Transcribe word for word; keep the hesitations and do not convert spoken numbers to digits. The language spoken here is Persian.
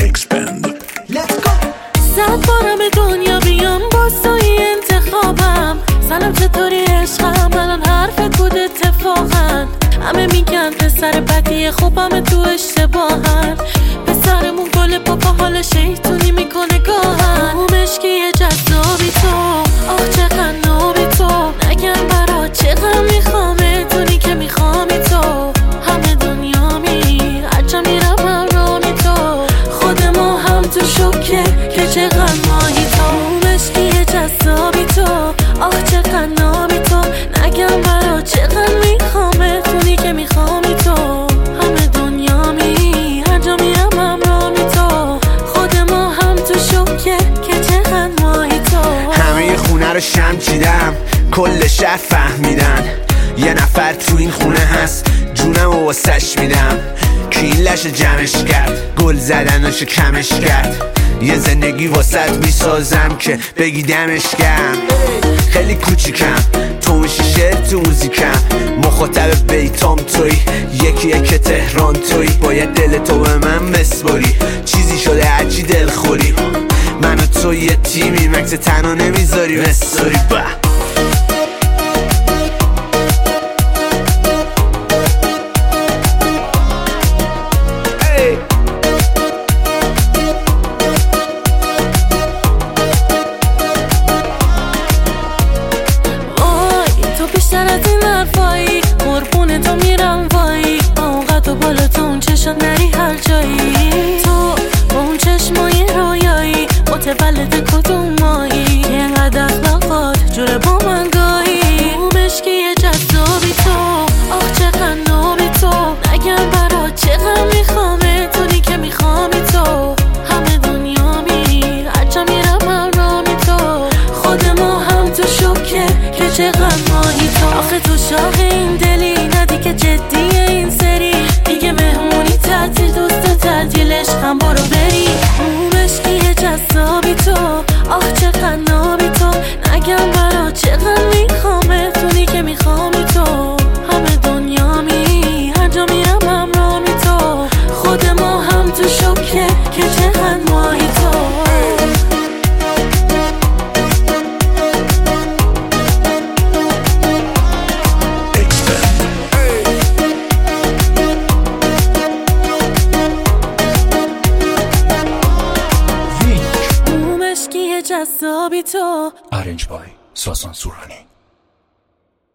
Expand. Let's go. صد بارم دنیا بیام با سایی انتخابم. سلام چطوری عشقم؟ الان حرفت بود اتفاقا. همه میگن پسر بدیه، خب همه تو اشتباهن. پسرمون گل پاپا حال شیطونی میکنه گاهن. او مشکی جذابی تو، آخ چقدر نابی تو. نگم برات چقدر میخوامه، دونی که میخوامی تو. همه دنیا می هرچه میرم من رامی تو. خود ما هم تو شوکه که چقدر ماهی تو. او مشکی جذابی تو، آخ چقدر نابی تو. نگم برات چقدر میخوامه، دونی که میخوامی تو. همه دنیا می هرجا میرم من رامی تو. خود ما هم تو شوکه که چقدر ماهی تو. همه خونه رو شم چیدم، کل شهر فهمیدن یه نفر تو این خونه هست، جونم و واسش میدم. که این لش جمعش کرد، گل زدناشو کمش کرد. یه زندگی واسط میسازم که بگی دمش گرم. خیلی کوچیکم، تو میشی شعر تو موزیکم. مخاطب بیتام توی، یکی یکی تهران توی. باید دل تو به من بسپاری، چیزی شده هرچی دلخوری. من و تو یه تیمی، مکس تنها نمیذاری بساری. با بیشتر از این حرفایی، قربون تو میرم وایی. با اون قد و بالا تو اون چشم نری هر جایی. تو با اون چشمای رویایی، متولد کدوم مایی. اینقدر اخلاقات جوره با من گاهی. اون مشکی جذابی تو، آخ چقدر نابی تو. نگم برات چقدر میخوامه، دونی که میخوامی تو. همه دنیا می هرچه میرم من رامی تو. خود ما هم تو شوکه که چقدر ماهی تو. آخه تو شاق این دلی، ندی که جدیه این سری. دیگه مهمونی تعطیل، دوست تعطیل عشقم برو بری. اون مشکی جذابی تو، آخ چقدر نابی تو. نگم برات چقدر میخوامه، دونی که میخوامی تو. همه دنیا می هرجا میرم هم رامی تو. خود ما هم تو شوکه که چقدر ماهی تو. جذابی تو. Arranged by Sasan Surani.